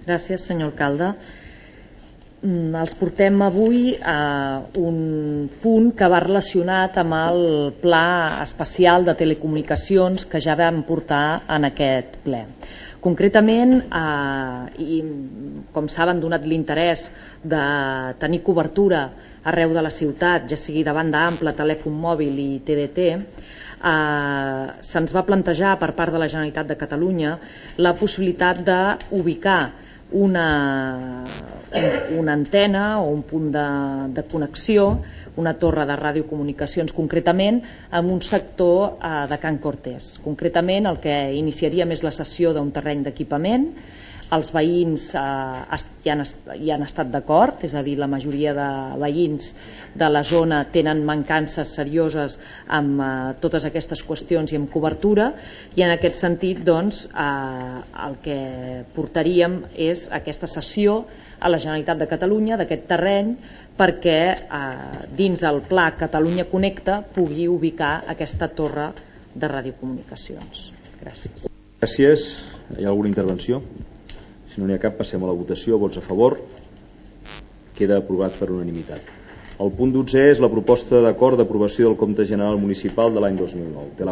Gràcies, senyor alcalde. Els portem avui a un punt que va relacionat amb el Pla Especial de Telecomunicacions que ja vam portar en aquest ple. Concretament, i com saben, donat l'interès de tenir cobertura arreu de la ciutat, ja sigui de banda ampla, telèfon mòbil i TDT, se'ns va plantejar per part de la Generalitat de Catalunya la possibilitat d'ubicar una antena o un punt de connexió, una torre de radiocomunicacions, concretament en un sector de Can Cortés. Concretament, el que iniciaríem és la cessió d'un terreny d'equipament. Els veïns hi han estat d'acord, és a dir, la majoria de veïns de la zona tenen mancances serioses amb totes aquestes qüestions i amb cobertura, i en aquest sentit doncs, el que portaríem és aquesta cessió a la Generalitat de Catalunya d'aquest terreny perquè dins el Pla Catalunya Connecta pugui ubicar aquesta torre de radiocomunicacions. Gràcies. Gràcies. Hi ha alguna intervenció? Si no n'hi ha cap, passem a la votació. Vots a favor? Queda aprovat per unanimitat. El punt 12 és la proposta d'acord d'aprovació del compte general municipal de l'any 2009.